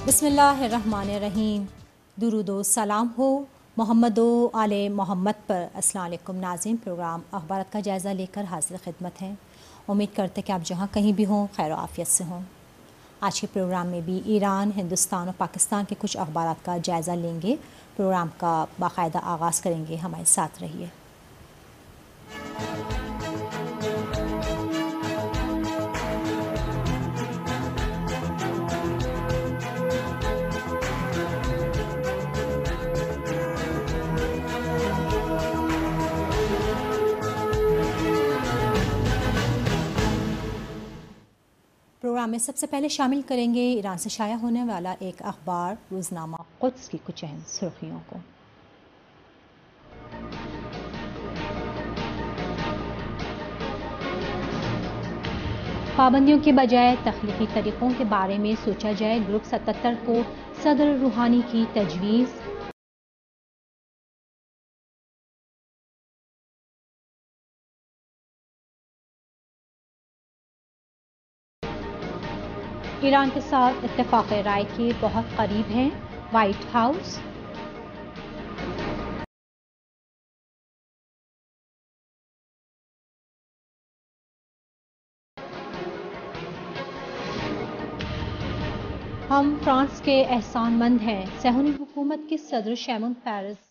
بسم اللہ الرحمن الرحیم۔ درود و سلام ہو محمد و آل محمد پر۔ السلام علیکم ناظرین، پروگرام اخبارات کا جائزہ لے کر حاضر خدمت ہیں۔ امید کرتے کہ آپ جہاں کہیں بھی ہوں خیر و عافیت سے ہوں۔ آج کے پروگرام میں بھی ایران، ہندوستان اور پاکستان کے کچھ اخبارات کا جائزہ لیں گے۔ پروگرام کا باقاعدہ آغاز کریں گے، ہمارے ساتھ رہیے۔ پروگرام میں سب سے پہلے شامل کریں گے ایران سے شائع ہونے والا ایک اخبار روزنامہ قدس کی کچھ اہم سرخیوں کو۔ پابندیوں کے بجائے تخلیقی طریقوں کے بارے میں سوچا جائے، گروپ 77 کو صدر روحانی کی تجویز۔ ایران کے ساتھ اتفاق رائے کے بہت قریب ہیں، وائٹ ہاؤس۔ ہم فرانس کے احسان مند ہیں، صہیونی حکومت کے صدر شیمون پیرس۔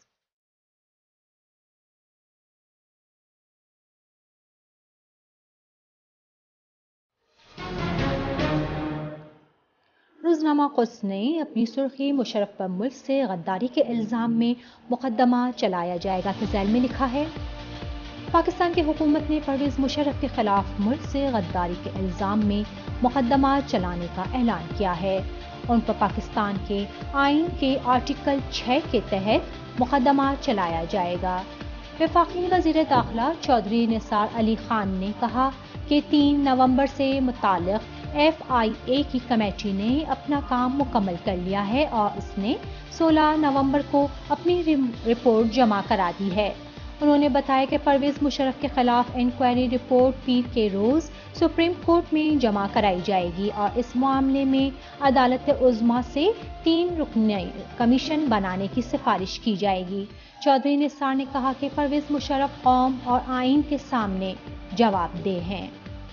روزنامہ قدس نے اپنی سرخی مشرف پر ملک سے غداری کے الزام میں مقدمہ چلایا جائے گا کے ذیل میں لکھا ہے، پاکستان کی حکومت نے پرویز مشرف کے خلاف ملک سے غداری کے الزام میں مقدمہ چلانے کا اعلان کیا ہے۔ ان پر پاکستان کے آئین کے آرٹیکل 6 کے تحت مقدمہ چلایا جائے گا۔ وفاقی وزیر داخلہ چودھری نثار علی خان نے کہا کہ 3 نومبر سے متعلق FIA کی کمیٹی نے اپنا کام مکمل کر لیا ہے اور اس نے 16 نومبر کو اپنی رپورٹ جمع کرا دی ہے۔ انہوں نے بتایا کہ پرویز مشرف کے خلاف انکوائری رپورٹ پیر کے روز سپریم کورٹ میں جمع کرائی جائے گی اور اس معاملے میں عدالت عظمیٰ سے 3 رکنی کمیشن بنانے کی سفارش کی جائے گی۔ چودھری نثار نے کہا کہ پرویز مشرف قوم اور آئین کے سامنے جواب دہ ہیں۔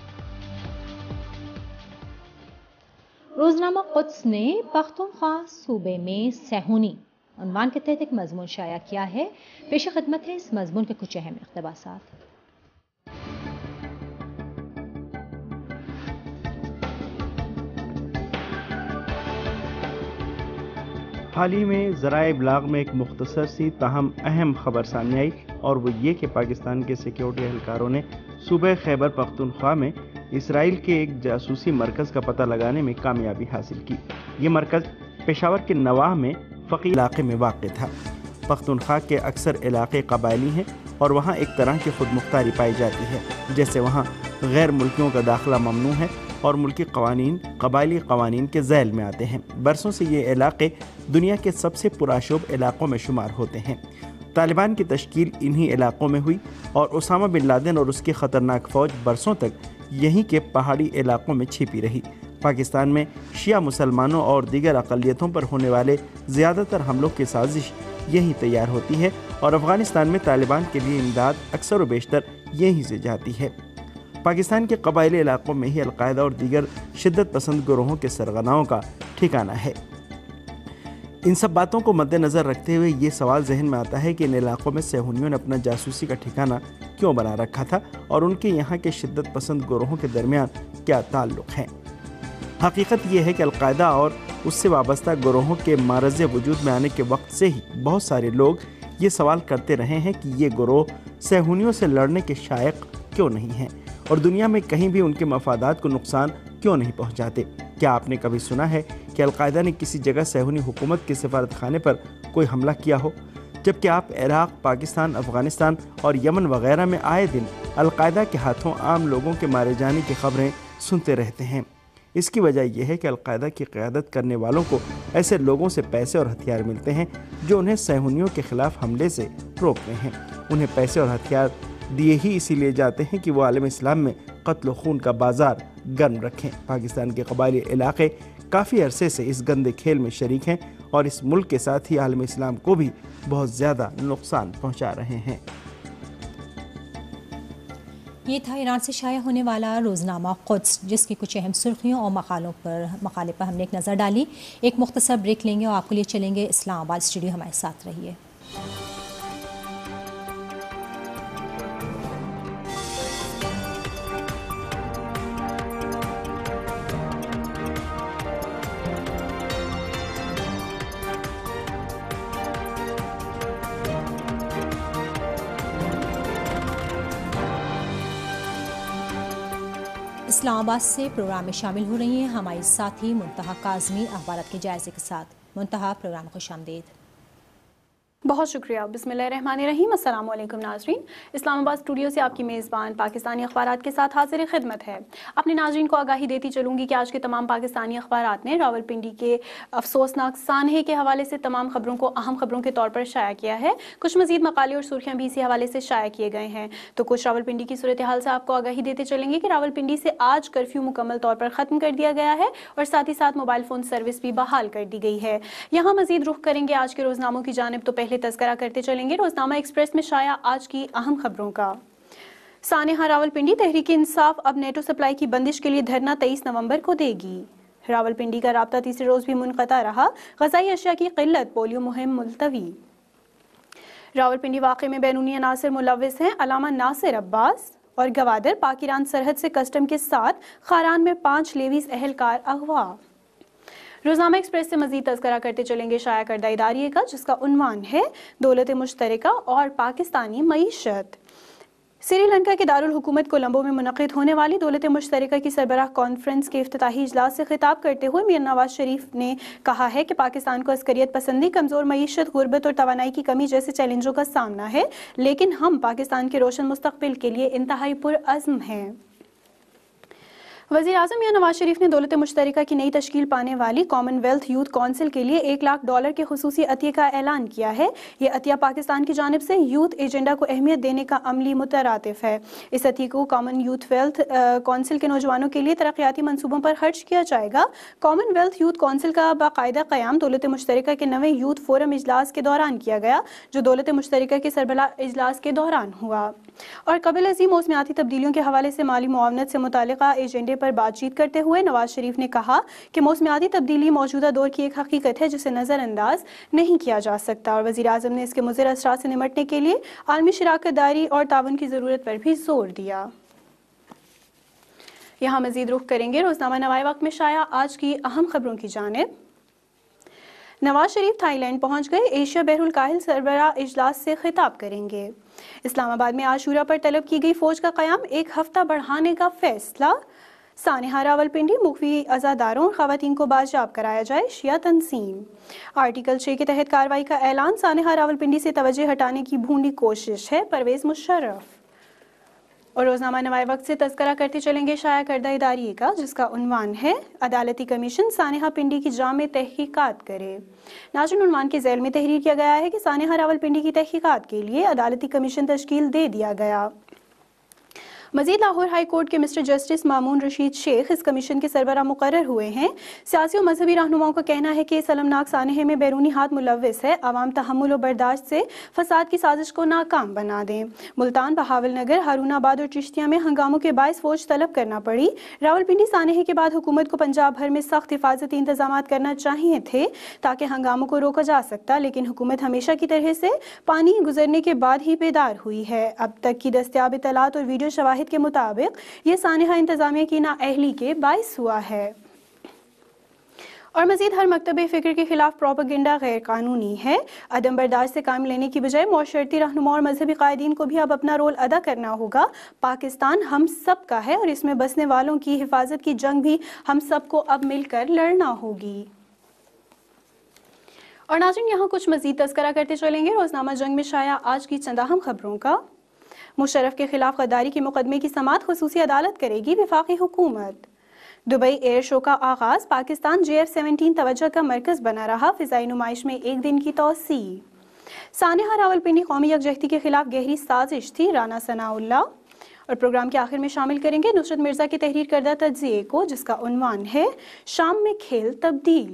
روزنامہ قدس نے پختونخوا صوبے میں صہیونی عنوان کے تحت ایک مضمون شائع کیا ہے۔ پیش خدمت ہے اس مضمون کے کچھ اہم اقتباسات۔ حال ہی میں ذرائع ابلاغ میں ایک مختصر سی تاہم اہم خبر سامنے آئی، اور وہ یہ کہ پاکستان کے سیکیورٹی اہلکاروں نے صوبہ خیبر پختونخوا میں اسرائیل کے ایک جاسوسی مرکز کا پتہ لگانے میں کامیابی حاصل کی۔ یہ مرکز پشاور کے نواح میں فقی علاقے میں واقع تھا۔ پختونخوا کے اکثر علاقے قبائلی ہیں اور وہاں ایک طرح کی خود مختاری پائی جاتی ہے، جیسے وہاں غیر ملکیوں کا داخلہ ممنوع ہے اور ملکی قوانین قبائلی قوانین کے ذیل میں آتے ہیں۔ برسوں سے یہ علاقے دنیا کے سب سے پرآشوب علاقوں میں شمار ہوتے ہیں۔ طالبان کی تشکیل انہی علاقوں میں ہوئی اور اسامہ بن لادن اور اس کی خطرناک فوج برسوں تک یہیں کے پہاڑی علاقوں میں چھپی رہی۔ پاکستان میں شیعہ مسلمانوں اور دیگر اقلیتوں پر ہونے والے زیادہ تر حملوں کی سازش یہیں تیار ہوتی ہے اور افغانستان میں طالبان کے لیے امداد اکثر و بیشتر یہیں سے جاتی ہے۔ پاکستان کے قبائلی علاقوں میں ہی القاعدہ اور دیگر شدت پسند گروہوں کے سرغناؤں کا ٹھکانہ ہے۔ ان سب باتوں کو مد نظر رکھتے ہوئے یہ سوال ذہن میں آتا ہے کہ ان علاقوں میں صہیونیوں نے اپنا جاسوسی کا ٹھکانہ کیوں بنا رکھا تھا اور ان کے یہاں کے شدت پسند گروہوں کے درمیان کیا تعلق ہے۔ حقیقت یہ ہے کہ القاعدہ اور اس سے وابستہ گروہوں کے معرض وجود میں آنے کے وقت سے ہی بہت سارے لوگ یہ سوال کرتے رہے ہیں کہ یہ گروہ صہیونیوں سے لڑنے کے شائق کیوں نہیں ہیں اور دنیا میں کہیں بھی ان کے مفادات کو نقصان کیوں نہیں پہنچاتے۔ کیا آپ نے کبھی سنا ہے کہ القاعدہ نے کسی جگہ صہیونی حکومت کے سفارت خانے پر کوئی حملہ کیا ہو، جبکہ آپ عراق، پاکستان، افغانستان اور یمن وغیرہ میں آئے دن القاعدہ کے ہاتھوں عام لوگوں کے مارے جانے کی خبریں سنتے رہتے ہیں؟ اس کی وجہ یہ ہے کہ القاعدہ کی قیادت کرنے والوں کو ایسے لوگوں سے پیسے اور ہتھیار ملتے ہیں جو انہیں صہیونیوں کے خلاف حملے سے روکتے ہیں۔ انہیں پیسے اور ہتھیار دیے ہی اسی لیے جاتے ہیں کہ وہ عالم اسلام میں قتل و خون کا بازار گرم رکھیں۔ پاکستان کے قبائلی علاقے کافی عرصے سے اس گندے کھیل میں شریک ہیں اور اس ملک کے ساتھ ہی عالم اسلام کو بھی بہت زیادہ نقصان پہنچا رہے ہیں۔ یہ تھا ایران سے شائع ہونے والا روزنامہ قدس، جس کی کچھ اہم سرخیوں اور مقالے پر ہم نے ایک نظر ڈالی۔ ایک مختصر بریک لیں گے اور آپ کے لیے چلیں گے اسلام آباد اسٹوڈیو، ہمارے ساتھ رہیے۔ اسلام آباد سے پروگرام میں شامل ہو رہی ہیں ہماری ساتھی منتہا کاظمی اخبارات کے جائزے کے ساتھ۔ منتہا، پروگرام خوش آمدید۔ بہت شکریہ۔ بسم اللہ الرحمن الرحیم۔ السلام علیکم ناظرین، اسلام آباد اسٹوڈیو سے آپ کی میزبان پاکستانی اخبارات کے ساتھ حاضر خدمت ہے۔ اپنے ناظرین کو آگاہی دیتی چلوں گی کہ آج کے تمام پاکستانی اخبارات نے راولپنڈی کے افسوسناک سانحے کے حوالے سے تمام خبروں کو اہم خبروں کے طور پر شائع کیا ہے۔ کچھ مزید مقالے اور سرخیاں بھی اسی حوالے سے شائع کیے گئے ہیں، تو کچھ راولپنڈی کی صورتحال سے آپ کو آگاہی دیتے چلیں گے کہ راولپنڈی سے آج کرفیو مکمل طور پر ختم کر دیا گیا ہے اور ساتھ ہی ساتھ موبائل فون سروس بھی بحال کر دی گئی ہے۔ یہاں مزید رخ کریں گے آج کے روزناموں کی جانب، تو پہلے تذکرہ کرتے چلیں گے روزنامہ ایکسپریس میں شائع آج کی اہم خبروں کا۔ سانحہ راولپنڈی، تحریک انصاف اب نیٹو سپلائی کی بندش کے لیے دھرنا 23 نومبر کو دے گی۔ راولپنڈی کا رابطہ تیسرے روز بھی منقطع رہا، غذائی اشیاء کی قلت، پولیو مہم ملتوی۔ راولپنڈی واقعے میں بیرونی عناصر ملوث ہیں، علامہ ناصر عباس اور گوادر پاک ایران سرحد سے کسٹم کے ساتھ خاران میں 5 لیویز اہلکار اغوا۔ روزنامہ ایکسپریس سے مزید تذکرہ کرتے چلیں گے شائع کردہ اداریے کا، جس کا عنوان ہے دولت مشترکہ اور پاکستانی معیشت۔ سری لنکا کے دارالحکومت کولمبو میں منعقد ہونے والی دولت مشترکہ کی سربراہ کانفرنس کے افتتاحی اجلاس سے خطاب کرتے ہوئے میاں نواز شریف نے کہا ہے کہ پاکستان کو عسکریت پسندی، کمزور معیشت، غربت اور توانائی کی کمی جیسے چیلنجوں کا سامنا ہے، لیکن ہم پاکستان کے روشن مستقبل کے لیے انتہائی پرعزم ہیں۔ وزیر اعظم میاں نواز شریف نے دولت مشترکہ کی نئی تشکیل پانے والی کامن ویلتھ یوتھ کونسل کے لیے $1 لاکھ کے خصوصی عطیے کا اعلان کیا ہے۔ یہ عطیہ پاکستان کی جانب سے یوتھ ایجنڈا کو اہمیت دینے کا عملی مترادف ہے۔ اس عطیے کو کامن یوتھ ویلتھ کونسل کے نوجوانوں کے لیے ترقیاتی منصوبوں پر خرچ کیا جائے گا۔ کامن ویلتھ یوتھ کونسل کا باقاعدہ قیام دولت مشترکہ کے 9ویں یوتھ فورم اجلاس کے دوران کیا گیا، جو دولت مشترکہ کے سربراہ اجلاس کے دوران ہوا، اور قبل ازیں موسمیاتی تبدیلیوں کے حوالے سے مالی معاونت سے متعلقہ ایجنڈے پر بات چیت کرتے ہوئے نواز شریف نے کہا کہ موسمیاتی تبدیلی موجودہ دور کی ایک حقیقت ہے جسے نظر انداز نہیں کیا جا سکتا، اور وزیر اعظم نے اس کے مضر اثرات سے نمٹنے کے لیے عالمی شراکت داری اور تعاون کی ضرورت پر بھی زور دیا۔ یہاں مزید رخ کریں گے روزنامہ نوائے وقت میں شائع آج کی اہم خبروں کی جانب۔ نواز شریف تھائی لینڈ پہنچ گئے، ایشیا بحر الکاہل سربراہ اجلاس سے خطاب کریں گے۔ اسلام آباد میں عاشورہ پر طلب کی گئی فوج کا قیام 1 ہفتہ بڑھانے کا فیصلہ۔ سانحہ راولپنڈی، مخفی عزاداروں اور خواتین کو بازیاب کرایا جائے، شیعہ تنظیم۔ آرٹیکل 6 کے تحت کارروائی کا اعلان، سانحہ راولپنڈی سے توجہ ہٹانے کی بھونڈی کوشش ہے، پرویز مشرف۔ اور روزنامہ نوائے وقت سے تذکرہ کرتے چلیں گے شائع کردہ اداریے کا، جس کا عنوان ہے عدالتی کمیشن سانحہ پنڈی کی جامع تحقیقات کرے۔ ناظرین، عنوان کے ذیل میں تحریر کیا گیا ہے کہ سانحہ راولپنڈی کی تحقیقات کے لیے عدالتی کمیشن تشکیل دے دیا گیا۔ مزید لاہور ہائی کورٹ کے مسٹر جسٹس مامون رشید شیخ اس کمیشن کے سربراہ مقرر ہوئے ہیں۔ سیاسی و مذہبی رہنماؤں کا کہنا ہے کہ اس المناک سانحے میں بیرونی ہاتھ ملوث ہے، عوام تحمل و برداشت سے فساد کی سازش کو ناکام بنا دیں۔ ملتان، بہاول نگر، ہارون آباد اور چشتیہ میں ہنگاموں کے باعث فوج طلب کرنا پڑی۔ راولپنڈی سانحے کے بعد حکومت کو پنجاب بھر میں سخت حفاظتی انتظامات کرنا چاہیے تھے تاکہ ہنگاموں کو روکا جا سکتا، لیکن حکومت ہمیشہ کی طرح سے پانی گزرنے کے بعد ہی بیدار ہوئی ہے۔ اب تک کی دستیاب اطلاعات اور ویڈیو شواہد کے مطابق یہ سانحہ انتظامیہ کی نااہلی کے باعث ہوا ہے۔ اور مزید، ہر مکتب فکر کے خلاف پروپیگنڈا غیر قانونی ہے۔ عدم برداشت سے کام لینے کی بجائے معاشرتی رہنما اور مذہبی قائدین کو بھی اب اپنا رول ادا کرنا ہوگا۔ پاکستان ہم سب کا ہے اور اس میں بسنے والوں کی حفاظت کی جنگ بھی ہم سب کو اب مل کر لڑنا ہوگی۔ اور ناظرین، یہاں کچھ مزید تذکرہ کرتے چلیں گے روزنامہ جنگ میں شائع آج کی چند اہم خبروں کا۔ مشرف کے خلاف غداری کے مقدمے کی سماعت خصوصی عدالت کرے گی وفاقی حکومت۔ دبئی ایئر شو کا آغاز، پاکستان JF-17 توجہ کا مرکز بنا رہا، فضائی نمائش میں 1 دن کی توسیع۔ سانحہ راولپنڈی قومی یکجہتی کے خلاف گہری سازش تھی، رانا ثناء اللہ۔ اور پروگرام کے آخر میں شامل کریں گے نصرت مرزا کی تحریر کردہ تجزیے کو، جس کا عنوان ہے شام میں کھیل تبدیل۔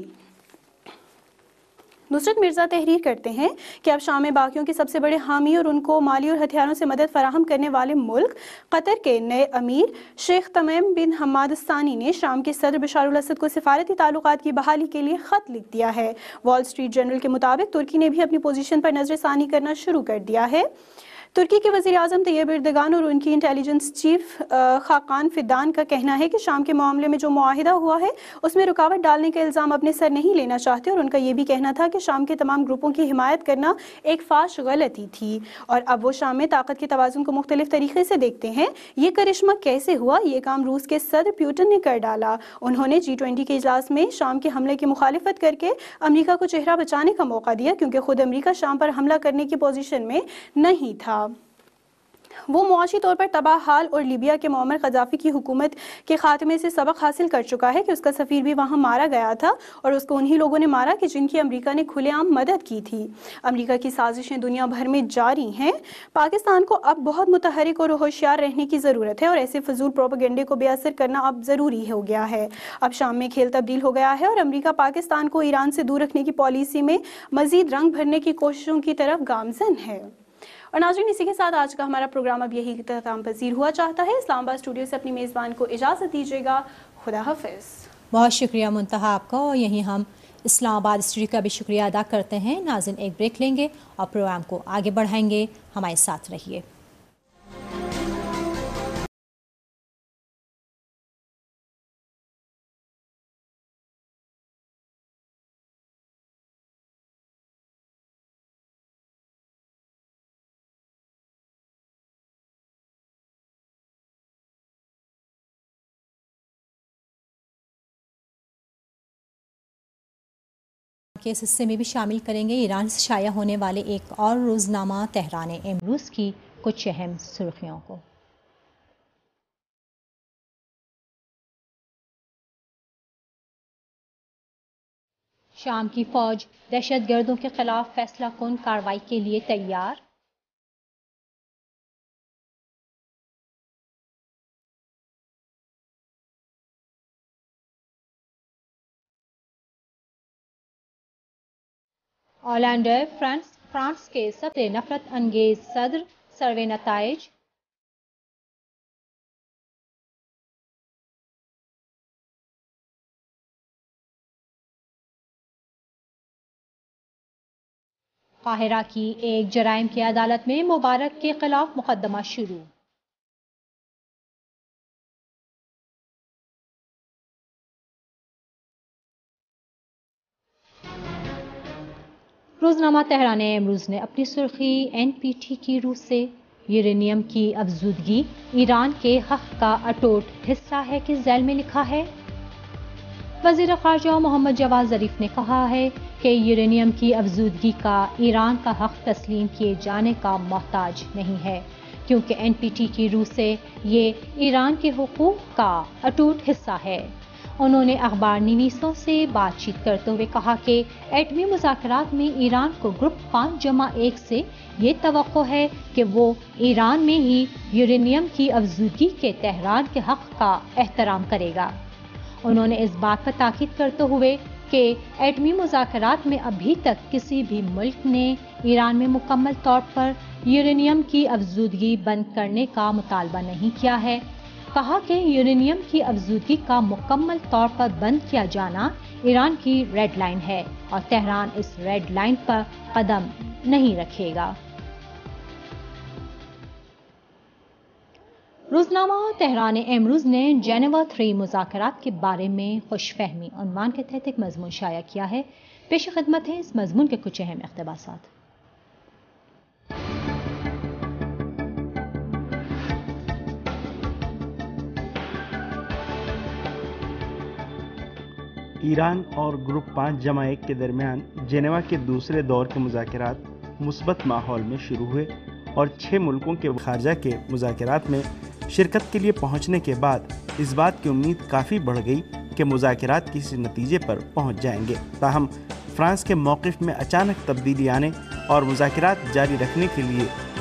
نصرت مرزا تحریر کرتے ہیں کہ اب شام میں باغیوں کے سب سے بڑے حامی اور ان کو مالی اور ہتھیاروں سے مدد فراہم کرنے والے ملک قطر کے نئے امیر شیخ تمیم بن حماد الثانی نے شام کے صدر بشار الاسد کو سفارتی تعلقات کی بحالی کے لیے خط لکھ دیا ہے۔ وال اسٹریٹ جرنل کے مطابق ترکی نے بھی اپنی پوزیشن پر نظر ثانی کرنا شروع کر دیا ہے۔ ترکی کے وزیر اعظم طیب اردگان اور ان کی انٹیلیجنس چیف خاقان فدان کا کہنا ہے کہ شام کے معاملے میں جو معاہدہ ہوا ہے اس میں رکاوٹ ڈالنے کا الزام اپنے سر نہیں لینا چاہتے، اور ان کا یہ بھی کہنا تھا کہ شام کے تمام گروپوں کی حمایت کرنا ایک فاش غلطی تھی، اور اب وہ شام میں طاقت کے توازن کو مختلف طریقے سے دیکھتے ہیں۔ یہ کرشمہ کیسے ہوا؟ یہ کام روس کے صدر پیوٹن نے کر ڈالا۔ انہوں نے G20 کے اجلاس میں شام کے حملے کی مخالفت کر کے امریکہ کو چہرہ بچانے کا موقع دیا، کیونکہ خود امریکہ شام پر حملہ کرنے کی پوزیشن میں نہیں تھا۔ وہ معاشی طور پر تباہ حال اور لیبیا کے معمر قذافی کی حکومت کے خاتمے سے سبق حاصل کر چکا ہے کہ اس کا سفیر بھی وہاں مارا گیا تھا، اور اس کو انہی لوگوں نے مارا کہ جن کی امریکہ نے کھلے عام مدد کی تھی۔ امریکہ کی سازشیں دنیا بھر میں جاری ہیں۔ پاکستان کو اب بہت متحرک اور ہوشیار رہنے کی ضرورت ہے، اور ایسے فضول پروپیگنڈے کو بے اثر کرنا اب ضروری ہو گیا ہے۔ اب شام میں کھیل تبدیل ہو گیا ہے، اور امریکہ پاکستان کو ایران سے دور رکھنے کی پالیسی میں مزید رنگ بھرنے کی کوششوں کی طرف گامزن ہے۔ اور ناظرین، اسی کے ساتھ آج کا ہمارا پروگرام اب یہی اختتام پذیر ہوا چاہتا ہے۔ اسلام آباد اسٹوڈیو سے اپنی میزبان کو اجازت دیجیے گا۔ خدا حافظ۔ بہت شکریہ منتہا آپ کا، اور یہیں ہم اسلام آباد اسٹوڈیو کا بھی شکریہ ادا کرتے ہیں۔ ناظرین، ایک بریک لیں گے اور پروگرام کو آگے بڑھائیں گے، ہمارے ساتھ رہیے۔ کے اس حصے میں بھی شامل کریں گے ایران سے شائع ہونے والے ایک اور روزنامہ تہران امروز کی کچھ اہم سرخیوں کو۔ شام کی فوج دہشت گردوں کے خلاف فیصلہ کن کارروائی کے لیے تیار۔ اورلینڈو فرانس کے سب سے نفرت انگیز صدر، سروے نتائج۔ قاہرہ کی ایک جرائم کی عدالت میں مبارک کے خلاف مقدمہ شروع۔ روزنامہ تہران امروز نے اپنی سرخی NPT کی روس سے یورینیم کی افزودگی ایران کے حق کا اٹوٹ حصہ ہے کے ذیل میں لکھا ہے۔ وزیر خارجہ محمد جواد ظریف نے کہا ہے کہ یورینیم کی افزودگی کا ایران کا حق تسلیم کیے جانے کا محتاج نہیں ہے، کیونکہ NPT کی روس سے یہ ایران کے حقوق کا اٹوٹ حصہ ہے۔ انہوں نے اخبار نویسوں سے بات چیت کرتے ہوئے کہا کہ ایٹمی مذاکرات میں ایران کو گروپ 5+1 سے یہ توقع ہے کہ وہ ایران میں ہی یورینیم کی افزودگی کے تہران کے حق کا احترام کرے گا۔ انہوں نے اس بات پر تاکید کرتے ہوئے کہ ایٹمی مذاکرات میں ابھی تک کسی بھی ملک نے ایران میں مکمل طور پر یورینیم کی افزودگی بند کرنے کا مطالبہ نہیں کیا ہے، کہا کہ یورینیم کی افزودگی کا مکمل طور پر بند کیا جانا ایران کی ریڈ لائن ہے اور تہران اس ریڈ لائن پر قدم نہیں رکھے گا۔ روزنامہ تہران امروز نے جنیوا 3 مذاکرات کے بارے میں خوش فہمی عنوان کے تحت ایک مضمون شائع کیا ہے۔ پیش خدمت ہے اس مضمون کے کچھ اہم اقتباسات۔ ایران اور گروپ 5+1 کے درمیان جنیوا کے دوسرے دور کے مذاکرات مثبت ماحول میں شروع ہوئے اور 6 ملکوں کے خارجہ کے مذاکرات میں شرکت کے لیے پہنچنے کے بعد اس بات کی امید کافی بڑھ گئی کہ مذاکرات کسی نتیجے پر پہنچ جائیں گے۔ تاہم فرانس کے موقف میں اچانک تبدیلی آنے اور مذاکرات جاری رکھنے کے لیے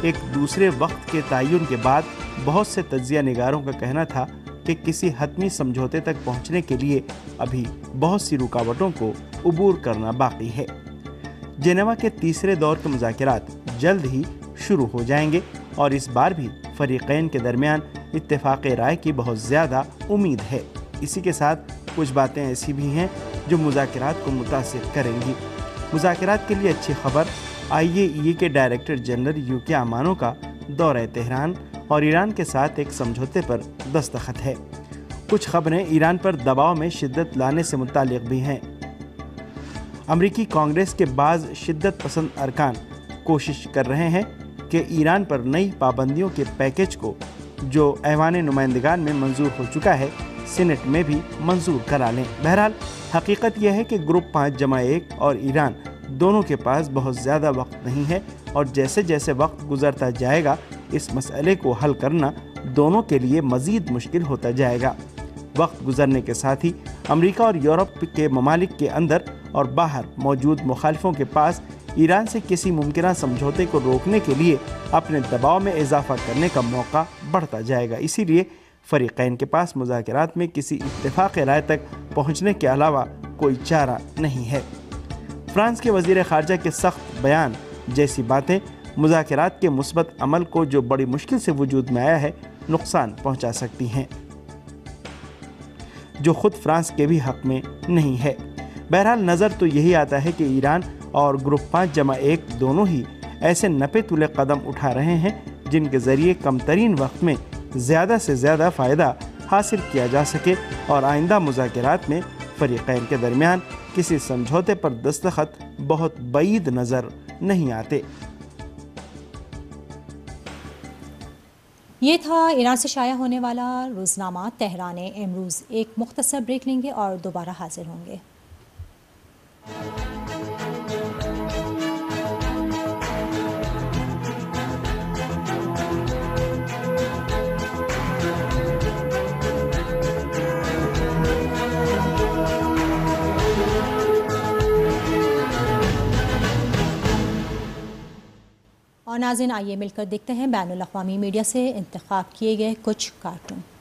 ایک دوسرے وقت کے تعین کے بعد بہت سے تجزیہ نگاروں کا کہنا تھا کہ کسی حتمی سمجھوتے تک پہنچنے کے لیے ابھی بہت سی رکاوٹوں کو عبور کرنا باقی ہے۔ جنیوا کے تیسرے دور کے مذاکرات جلد ہی شروع ہو جائیں گے اور اس بار بھی فریقین کے درمیان اتفاق رائے کی بہت زیادہ امید ہے۔ اسی کے ساتھ کچھ باتیں ایسی بھی ہیں جو مذاکرات کو متاثر کریں گی۔ مذاکرات کے لیے اچھی خبر IAEA کے ڈائریکٹر جنرل یوکی امانو کا دورہ تہران اور ایران کے ساتھ ایک سمجھوتے پر دستخط ہے۔ کچھ خبریں ایران پر دباؤ میں شدت لانے سے متعلق بھی ہیں۔ امریکی کانگریس کے بعض شدت پسند ارکان کوشش کر رہے ہیں کہ ایران پر نئی پابندیوں کے پیکج کو جو ایوان نمائندگان میں منظور ہو چکا ہے سینٹ میں بھی منظور کرا لیں۔ بہرحال حقیقت یہ ہے کہ گروپ 5+1 اور ایران دونوں کے پاس بہت زیادہ وقت نہیں ہے اور جیسے جیسے وقت گزرتا جائے گا اس مسئلے کو حل کرنا دونوں کے لیے مزید مشکل ہوتا جائے گا۔ وقت گزرنے کے ساتھ ہی امریکہ اور یورپ کے ممالک کے اندر اور باہر موجود مخالفوں کے پاس ایران سے کسی ممکنہ سمجھوتے کو روکنے کے لیے اپنے دباؤ میں اضافہ کرنے کا موقع بڑھتا جائے گا۔ اسی لیے فریقین کے پاس مذاکرات میں کسی اتفاق رائے تک پہنچنے کے علاوہ کوئی چارہ نہیں ہے۔ فرانس کے وزیر خارجہ کے سخت بیان جیسی باتیں مذاکرات کے مثبت عمل کو جو بڑی مشکل سے وجود میں آیا ہے نقصان پہنچا سکتی ہیں، جو خود فرانس کے بھی حق میں نہیں ہے۔ بہرحال نظر تو یہی آتا ہے کہ ایران اور گروپ 5+1 دونوں ہی ایسے نپے تلے قدم اٹھا رہے ہیں جن کے ذریعے کم ترین وقت میں زیادہ سے زیادہ فائدہ حاصل کیا جا سکے اور آئندہ مذاکرات میں فریقین کے درمیان کسی سمجھوتے پر دستخط بہت بعید نظر نہیں آتے۔ یہ تھا ایران سے شائع ہونے والا روزنامہ تہران امروز۔ ایک مختصر بریک لیں گے اور دوبارہ حاضر ہوں گے۔ اور ناظرین آئیے مل کر دیکھتے ہیں بین الاقوامی میڈیا سے انتخاب کیے گئے کچھ کارٹون۔